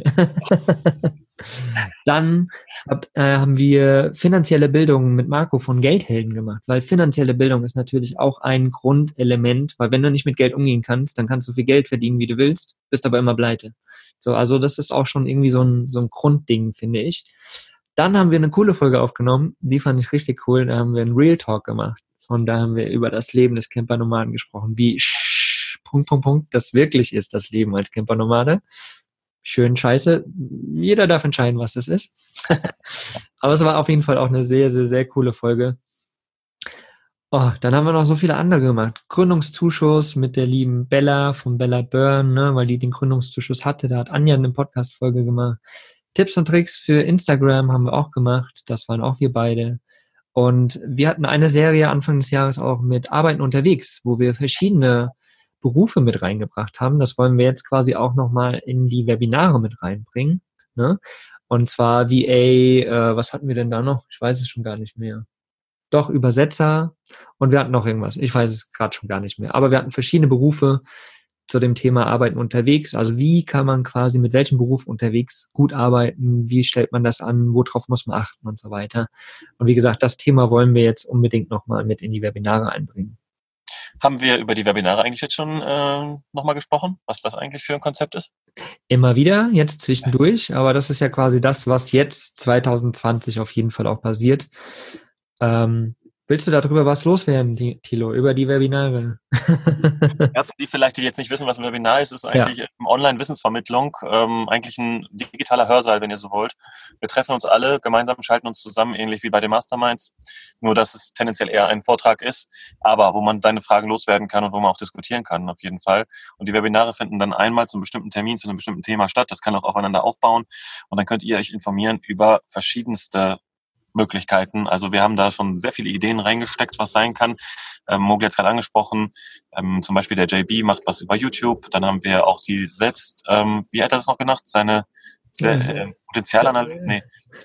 Speaker 2: Dann haben wir finanzielle Bildung mit Marco von Geldhelden gemacht, weil finanzielle Bildung ist natürlich auch ein Grundelement, weil wenn du nicht mit Geld umgehen kannst, dann kannst du viel Geld verdienen, wie du willst, bist aber immer pleite. So, also das ist auch schon irgendwie so ein Grundding, finde ich. Dann haben wir eine coole Folge aufgenommen, die fand ich richtig cool, da haben wir einen Real Talk gemacht und da haben wir über das Leben des Campernomaden gesprochen, wie das wirklich ist, das Leben als Campernomade. Schön scheiße. Jeder darf entscheiden, was es ist. Aber es war auf jeden Fall auch eine sehr, sehr, sehr coole Folge. Oh, dann haben wir noch so viele andere gemacht. Gründungszuschuss mit der lieben Bella von Bella Burn, ne, weil die den Gründungszuschuss hatte. Da hat Anja eine Podcast-Folge gemacht. Tipps und Tricks für Instagram haben wir auch gemacht. Das waren auch wir beide. Und wir hatten eine Serie Anfang des Jahres auch mit Arbeiten unterwegs, wo wir verschiedene Berufe mit reingebracht haben. Das wollen wir jetzt quasi auch nochmal in die Webinare mit reinbringen. Ne? Und zwar VA, was hatten wir denn da noch? Ich weiß es schon gar nicht mehr. Doch, Übersetzer und wir hatten noch irgendwas. Ich weiß es gerade schon gar nicht mehr. Aber wir hatten verschiedene Berufe zu dem Thema Arbeiten unterwegs. Also wie kann man quasi mit welchem Beruf unterwegs gut arbeiten? Wie stellt man das an? Worauf muss man achten und so weiter? Und wie gesagt, das Thema wollen wir jetzt unbedingt nochmal mit in die Webinare einbringen.
Speaker 3: Haben wir über die Webinare eigentlich jetzt schon nochmal gesprochen, was das eigentlich für ein Konzept ist?
Speaker 2: Immer wieder, jetzt zwischendurch, aber das ist ja quasi das, was jetzt 2020 auf jeden Fall auch passiert. Willst du darüber was loswerden, Thilo, über die Webinare?
Speaker 3: Ja, für die vielleicht, die jetzt nicht wissen, was ein Webinar ist, ist eigentlich Online-Wissensvermittlung, eigentlich ein digitaler Hörsaal, wenn ihr so wollt. Wir treffen uns alle gemeinsam, schalten uns zusammen, ähnlich wie bei den Masterminds, nur dass es tendenziell eher ein Vortrag ist, aber wo man seine Fragen loswerden kann und wo man auch diskutieren kann, auf jeden Fall. Und die Webinare finden dann einmal zum bestimmten Termin, zu einem bestimmten Thema statt. Das kann auch aufeinander aufbauen und dann könnt ihr euch informieren über verschiedenste Möglichkeiten. Also wir haben da schon sehr viele Ideen reingesteckt, was sein kann. Mogli hat es gerade angesprochen, zum Beispiel der JB macht was über YouTube. Dann haben wir auch die wie hat er das noch genannt? Seine Potenzialanalyse,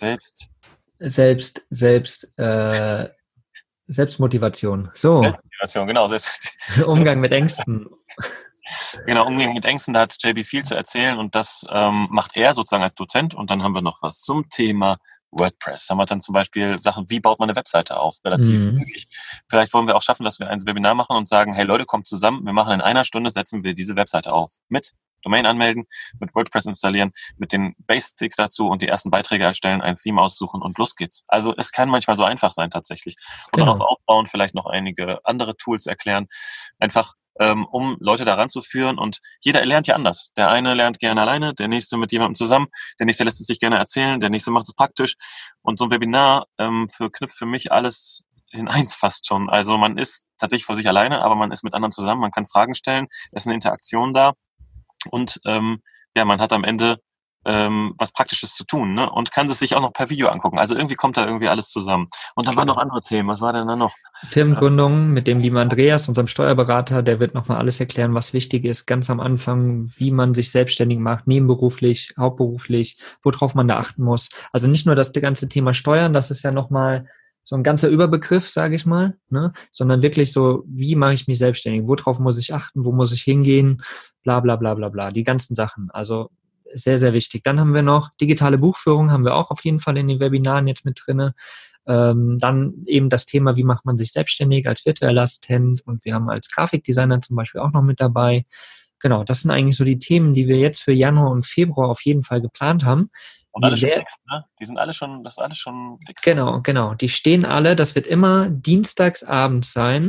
Speaker 2: Selbstmotivation. So.
Speaker 3: Selbstmotivation, genau.
Speaker 2: Umgang mit Ängsten.
Speaker 3: Genau, Umgang mit Ängsten, da hat JB viel zu erzählen und das macht er sozusagen als Dozent. Und dann haben wir noch was zum Thema WordPress. Haben wir dann zum Beispiel Sachen, wie baut man eine Webseite auf? Relativ möglich. Vielleicht wollen wir auch schaffen, dass wir ein Webinar machen und sagen, hey Leute, kommt zusammen, wir machen in einer Stunde, setzen wir diese Webseite auf. Mit Domain anmelden, mit WordPress installieren, mit den Basics dazu und die ersten Beiträge erstellen, ein Theme aussuchen und los geht's. Also es kann manchmal so einfach sein tatsächlich. Und dann auch aufbauen, vielleicht noch einige andere Tools erklären. Einfach um Leute daran zu führen und jeder lernt ja anders. Der eine lernt gerne alleine, der nächste mit jemandem zusammen, der nächste lässt es sich gerne erzählen, der nächste macht es praktisch und so ein Webinar verknüpft für mich alles in eins fast schon. Also man ist tatsächlich vor sich alleine, aber man ist mit anderen zusammen, man kann Fragen stellen, es ist eine Interaktion da und man hat am Ende was Praktisches zu tun, ne? Und kann es sich auch noch per Video angucken. Also irgendwie kommt da irgendwie alles zusammen. Und dann waren noch andere Themen. Was war denn da noch?
Speaker 2: Firmengründung mit dem lieben Andreas, unserem Steuerberater, der wird nochmal alles erklären, was wichtig ist, ganz am Anfang, wie man sich selbstständig macht, nebenberuflich, hauptberuflich, worauf man da achten muss. Also nicht nur das ganze Thema Steuern, das ist ja nochmal so ein ganzer Überbegriff, sage ich mal, ne? Sondern wirklich so, wie mache ich mich selbstständig, worauf muss ich achten, wo muss ich hingehen, bla bla bla bla bla, die ganzen Sachen. Also sehr, sehr wichtig. Dann haben wir noch digitale Buchführung, haben wir auch auf jeden Fall in den Webinaren jetzt mit drinne. Dann eben das Thema, wie macht man sich selbstständig als virtueller Assistent und wir haben als Grafikdesigner zum Beispiel auch noch mit dabei. Genau, das sind eigentlich so die Themen, die wir jetzt für Januar und Februar auf jeden Fall geplant haben.
Speaker 3: Und alle schon fix, ne? Die sind alle schon, das ist alles schon fix.
Speaker 2: Genau. Die stehen alle, das wird immer dienstags abends sein,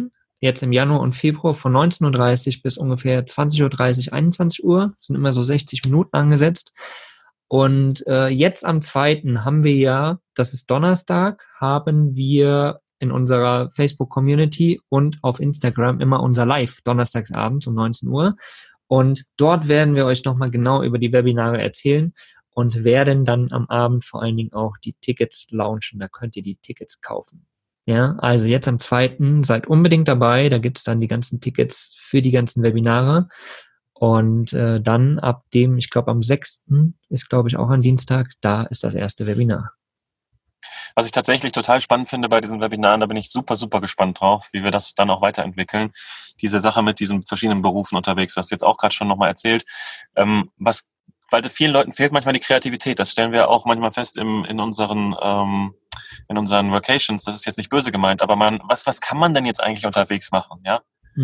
Speaker 2: jetzt im Januar und Februar von 19:30 Uhr bis ungefähr 20:30 Uhr, 21 Uhr. Das sind immer so 60 Minuten angesetzt. Und jetzt am 2. haben wir ja, das ist Donnerstag, haben wir in unserer Facebook-Community und auf Instagram immer unser Live, donnerstagsabends um 19 Uhr. Und dort werden wir euch nochmal genau über die Webinare erzählen und werden dann am Abend vor allen Dingen auch die Tickets launchen. Da könnt ihr die Tickets kaufen. Ja, also jetzt am 2. seid unbedingt dabei. Da gibt's dann die ganzen Tickets für die ganzen Webinare. Und dann ab dem, ich glaube am 6. ist, glaube ich, auch ein Dienstag, da ist das erste Webinar.
Speaker 3: Was ich tatsächlich total spannend finde bei diesen Webinaren, da bin ich super, super gespannt drauf, wie wir das dann auch weiterentwickeln. Diese Sache mit diesen verschiedenen Berufen unterwegs, du hast jetzt auch gerade schon nochmal erzählt. Weil vielen Leuten fehlt manchmal die Kreativität. Das stellen wir auch manchmal fest in unseren Vacations. Das ist jetzt nicht böse gemeint, aber was kann man denn jetzt eigentlich unterwegs machen? Ja?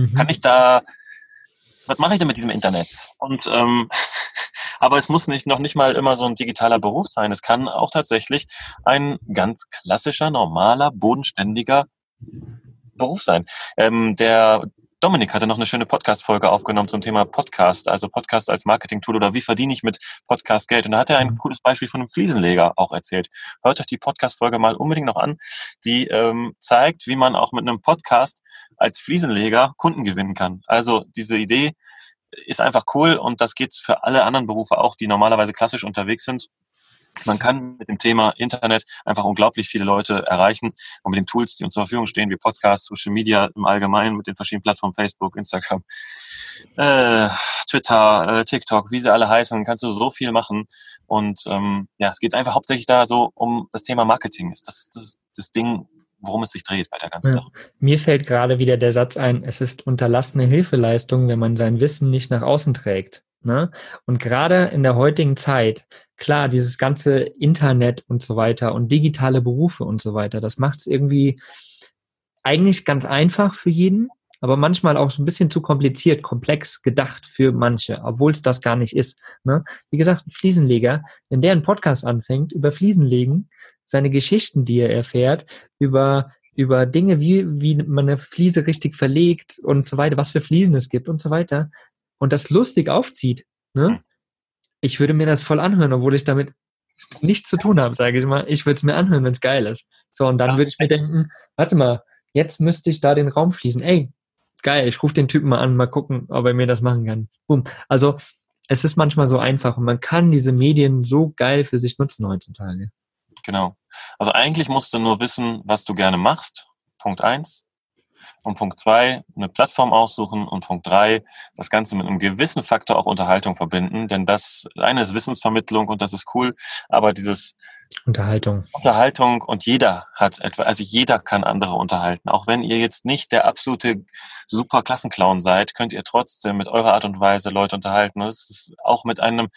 Speaker 3: Was mache ich denn mit diesem Internet? Und aber es muss noch nicht mal immer so ein digitaler Beruf sein. Es kann auch tatsächlich ein ganz klassischer, normaler, bodenständiger Beruf sein. Der Dominik hatte noch eine schöne Podcast-Folge aufgenommen zum Thema Podcast, also Podcast als Marketing-Tool oder wie verdiene ich mit Podcast Geld. Und da hat er ein cooles Beispiel von einem Fliesenleger auch erzählt. Hört euch die Podcast-Folge mal unbedingt noch an. Die zeigt, wie man auch mit einem Podcast als Fliesenleger Kunden gewinnen kann. Also diese Idee ist einfach cool und das geht für alle anderen Berufe auch, die normalerweise klassisch unterwegs sind. Man kann mit dem Thema Internet einfach unglaublich viele Leute erreichen und mit den Tools, die uns zur Verfügung stehen, wie Podcasts, Social Media im Allgemeinen, mit den verschiedenen Plattformen, Facebook, Instagram, Twitter, TikTok, wie sie alle heißen, kannst du so viel machen. Und es geht einfach hauptsächlich da so um das Thema Marketing. Das ist das Ding, worum es sich dreht bei der ganzen Sache.
Speaker 2: Mir fällt gerade wieder der Satz ein, es ist unterlassene Hilfeleistung, wenn man sein Wissen nicht nach außen trägt. Ne? Und gerade in der heutigen Zeit, klar, dieses ganze Internet und so weiter und digitale Berufe und so weiter, das macht es irgendwie eigentlich ganz einfach für jeden, aber manchmal auch so ein bisschen zu kompliziert, komplex gedacht für manche, obwohl es das gar nicht ist. Ne? Wie gesagt, ein Fliesenleger, wenn der einen Podcast anfängt über Fliesenlegen, seine Geschichten, die er erfährt, über Dinge, wie man eine Fliese richtig verlegt und so weiter, was für Fliesen es gibt und so weiter, und das lustig aufzieht, ne? Ich würde mir das voll anhören, obwohl ich damit nichts zu tun habe, sage ich mal. Ich würde es mir anhören, wenn es geil ist. So, und dann würde ich mir denken, warte mal, jetzt müsste ich da den Raum fließen. Ey, geil, ich rufe den Typen mal an, mal gucken, ob er mir das machen kann. Boom. Also, es ist manchmal so einfach und man kann diese Medien so geil für sich nutzen heutzutage.
Speaker 3: Genau. Also eigentlich musst du nur wissen, was du gerne machst. Punkt 1. Und Punkt 2, eine Plattform aussuchen. Und Punkt 3, das Ganze mit einem gewissen Faktor auch Unterhaltung verbinden. Denn das eine ist Wissensvermittlung und das ist cool. Aber dieses Unterhaltung und jeder hat etwa, also jeder kann andere unterhalten. Auch wenn ihr jetzt nicht der absolute super Klassenclown seid, könnt ihr trotzdem mit eurer Art und Weise Leute unterhalten. Das ist auch mit einem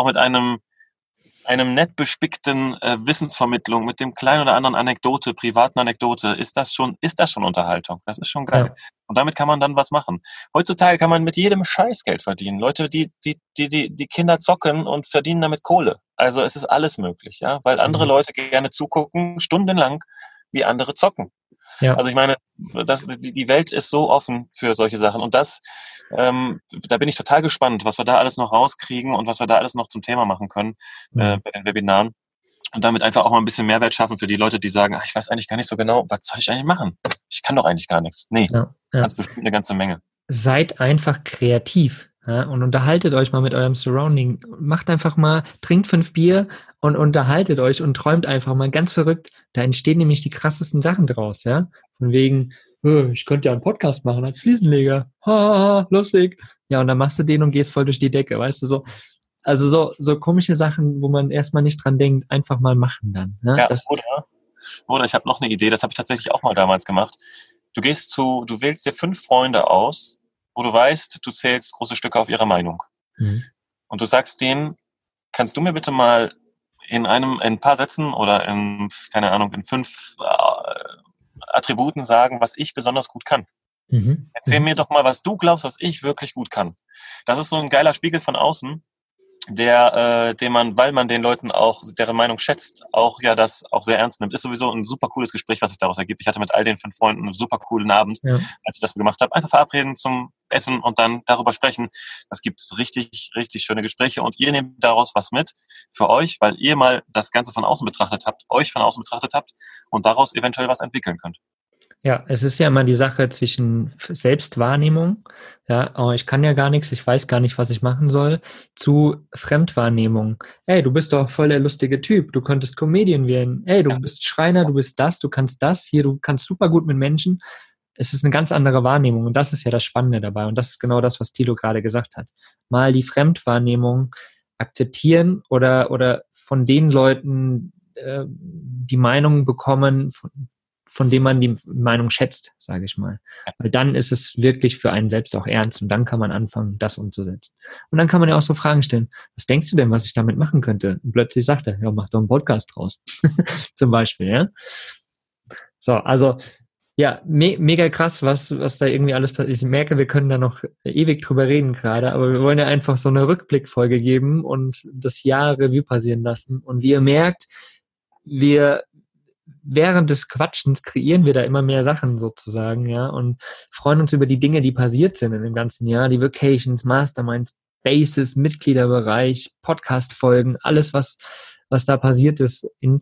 Speaker 3: nett bespickten Wissensvermittlung mit dem kleinen oder anderen privaten Anekdote, ist das schon Unterhaltung. Das ist schon geil. Ja. Und damit kann man dann was machen. Heutzutage kann man mit jedem Scheiß Geld verdienen. Leute, die Kinder zocken und verdienen damit Kohle. Also es ist alles möglich, ja, weil andere Leute gerne zugucken, stundenlang, wie andere zocken. Ja. Also ich meine, die Welt ist so offen für solche Sachen und da bin ich total gespannt, was wir da alles noch rauskriegen und was wir da alles noch zum Thema machen können bei den Webinaren und damit einfach auch mal ein bisschen Mehrwert schaffen für die Leute, die sagen, ich weiß eigentlich gar nicht so genau, was soll ich eigentlich machen? Ich kann doch eigentlich gar nichts. Nee, ganz bestimmt eine ganze Menge.
Speaker 2: Seid einfach kreativ. Ja, und unterhaltet euch mal mit eurem Surrounding. Macht einfach mal, trinkt 5 Bier und unterhaltet euch und träumt einfach mal ganz verrückt. Da entstehen nämlich die krassesten Sachen draus, ja. Von wegen, ich könnte ja einen Podcast machen als Fliesenleger. Ha, lustig. Ja, und dann machst du den und gehst voll durch die Decke, weißt du, so. Also so komische Sachen, wo man erstmal nicht dran denkt, einfach mal machen dann. Ne?
Speaker 3: Ja, oder ich habe noch eine Idee, das habe ich tatsächlich auch mal damals gemacht. Du wählst dir 5 Freunde aus, wo du weißt, du zählst große Stücke auf ihre Meinung. Und du sagst denen, kannst du mir bitte mal in ein paar Sätzen oder in 5 Attributen sagen, was ich besonders gut kann. Erzähl mir doch mal, was du glaubst, was ich wirklich gut kann. Das ist so ein geiler Spiegel von außen. den man, weil man den Leuten auch deren Meinung schätzt, auch ja das auch sehr ernst nimmt. Ist sowieso ein super cooles Gespräch, was sich daraus ergibt. Ich hatte mit all den 5 Freunden einen super coolen Abend, als ich das gemacht habe. Einfach verabreden zum Essen und dann darüber sprechen. Das gibt richtig, richtig schöne Gespräche und ihr nehmt daraus was mit für euch, weil ihr mal das Ganze von außen betrachtet habt, euch von außen betrachtet habt und daraus eventuell was entwickeln könnt.
Speaker 2: Ja, es ist ja immer die Sache zwischen Selbstwahrnehmung, ja, oh, ich kann ja gar nichts, ich weiß gar nicht, was ich machen soll, zu Fremdwahrnehmung. Ey, du bist doch voll der lustige Typ, du könntest Comedian werden. Ey, du bist Schreiner, du bist das, du kannst das, hier, du kannst super gut mit Menschen. Es ist eine ganz andere Wahrnehmung und das ist ja das Spannende dabei und das ist genau das, was Thilo gerade gesagt hat. Mal die Fremdwahrnehmung akzeptieren oder von den Leuten die Meinung bekommen, von dem man die Meinung schätzt, sage ich mal. Weil dann ist es wirklich für einen selbst auch ernst und dann kann man anfangen, das umzusetzen. Und dann kann man ja auch so Fragen stellen, was denkst du denn, was ich damit machen könnte? Und plötzlich sagt er, ja, mach doch einen Podcast draus. Zum Beispiel, ja. So, also, ja, mega krass, was da irgendwie alles passiert. Ich merke, wir können da noch ewig drüber reden gerade, aber wir wollen ja einfach so eine Rückblickfolge geben und das Jahr Revue passieren lassen. Und wie ihr merkt, während des Quatschens kreieren wir da immer mehr Sachen sozusagen, ja, und freuen uns über die Dinge, die passiert sind in dem ganzen Jahr, die Vacations, Masterminds, Bases, Mitgliederbereich, Podcast-Folgen, alles, was da passiert ist in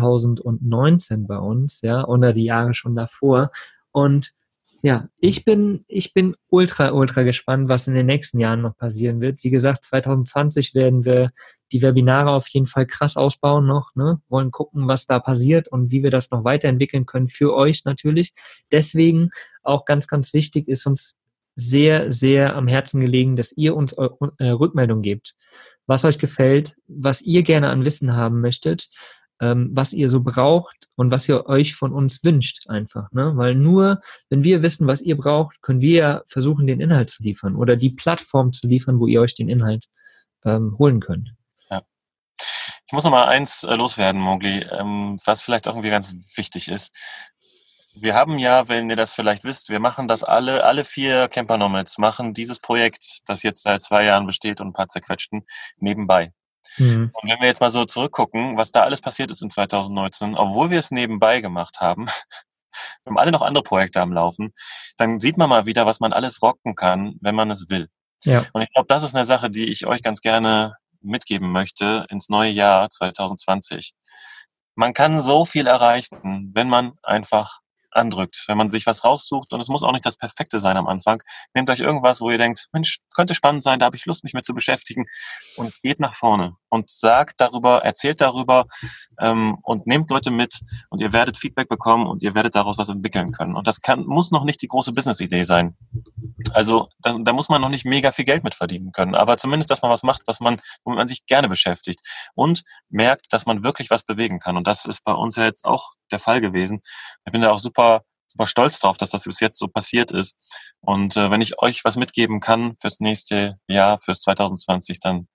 Speaker 2: 2019 bei uns, ja, oder die Jahre schon davor. Und ja, ich bin ultra, ultra gespannt, was in den nächsten Jahren noch passieren wird. Wie gesagt, 2020 werden wir die Webinare auf jeden Fall krass ausbauen noch, ne? Wollen gucken, was da passiert und wie wir das noch weiterentwickeln können für euch natürlich. Deswegen auch ganz, ganz wichtig ist uns sehr, sehr am Herzen gelegen, dass ihr uns Rückmeldung gebt, was euch gefällt, was ihr gerne an Wissen haben möchtet, was ihr so braucht und was ihr euch von uns wünscht einfach, ne? Weil nur, wenn wir wissen, was ihr braucht, können wir ja versuchen, den Inhalt zu liefern oder die Plattform zu liefern, wo ihr euch den Inhalt holen könnt.
Speaker 3: Ja. Ich muss noch mal eins loswerden, Mowgli, was vielleicht auch irgendwie ganz wichtig ist. Wir haben ja, wenn ihr das vielleicht wisst, wir machen das alle 4 Camper Nomads machen dieses Projekt, das jetzt seit 2 Jahren besteht und ein paar zerquetschten, nebenbei. Und wenn wir jetzt mal so zurückgucken, was da alles passiert ist in 2019, obwohl wir es nebenbei gemacht haben, wir haben alle noch andere Projekte am Laufen, dann sieht man mal wieder, was man alles rocken kann, wenn man es will. Ja. Und ich glaube, das ist eine Sache, die ich euch ganz gerne mitgeben möchte ins neue Jahr 2020. Man kann so viel erreichen, wenn man einfach andrückt, wenn man sich was raussucht und es muss auch nicht das Perfekte sein am Anfang. Nehmt euch irgendwas, wo ihr denkt, Mensch, könnte spannend sein, da habe ich Lust, mich mit zu beschäftigen und geht nach vorne und sagt darüber, erzählt darüber und nehmt Leute mit und ihr werdet Feedback bekommen und ihr werdet daraus was entwickeln können. Und das muss noch nicht die große Business-Idee sein. Also da muss man noch nicht mega viel Geld mit verdienen können, aber zumindest, dass man was macht, womit man sich gerne beschäftigt und merkt, dass man wirklich was bewegen kann. Und das ist bei uns ja jetzt auch der Fall gewesen. Ich bin da auch super stolz drauf, dass das bis jetzt so passiert ist. Und wenn ich euch was mitgeben kann fürs nächste Jahr, fürs 2020, dann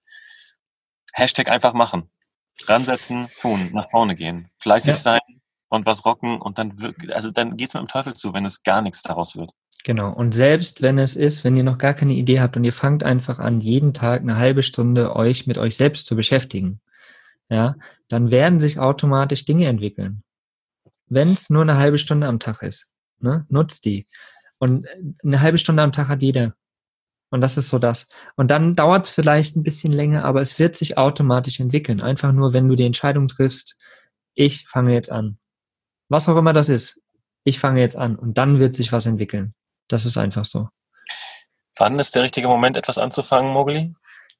Speaker 3: Hashtag einfach machen. Ransetzen, tun, nach vorne gehen, fleißig sein und was rocken und dann geht's mit dem Teufel zu, wenn es gar nichts daraus wird.
Speaker 2: Genau. Und selbst wenn ihr noch gar keine Idee habt und ihr fangt einfach an, jeden Tag eine halbe Stunde euch mit euch selbst zu beschäftigen, ja, dann werden sich automatisch Dinge entwickeln. Wenn es nur eine halbe Stunde am Tag ist, ne, nutzt die. Und eine halbe Stunde am Tag hat jeder. Und das ist so das. Und dann dauert es vielleicht ein bisschen länger, aber es wird sich automatisch entwickeln. Einfach nur, wenn du die Entscheidung triffst, ich fange jetzt an. Was auch immer das ist. Ich fange jetzt an. Und dann wird sich was entwickeln. Das ist einfach so.
Speaker 3: Wann ist der richtige Moment, etwas anzufangen, Mowgli?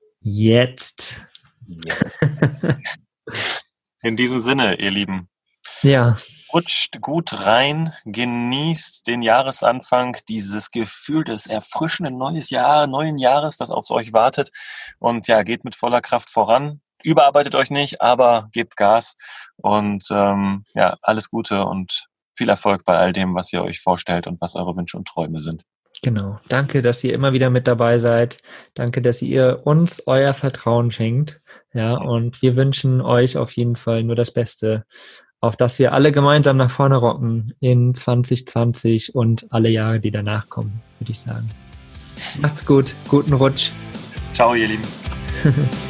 Speaker 2: Jetzt.
Speaker 3: In diesem Sinne, ihr Lieben.
Speaker 2: Ja.
Speaker 3: Rutscht gut rein, genießt den Jahresanfang, dieses Gefühl des erfrischenden neuen Jahres, das auf euch wartet. Und ja, geht mit voller Kraft voran. Überarbeitet euch nicht, aber gebt Gas. Und alles Gute und viel Erfolg bei all dem, was ihr euch vorstellt und was eure Wünsche und Träume sind.
Speaker 2: Genau. Danke, dass ihr immer wieder mit dabei seid. Danke, dass ihr uns euer Vertrauen schenkt. Ja, und wir wünschen euch auf jeden Fall nur das Beste, auf dass wir alle gemeinsam nach vorne rocken in 2020 und alle Jahre, die danach kommen, würde ich sagen. Macht's gut. Guten Rutsch.
Speaker 3: Ciao, ihr Lieben.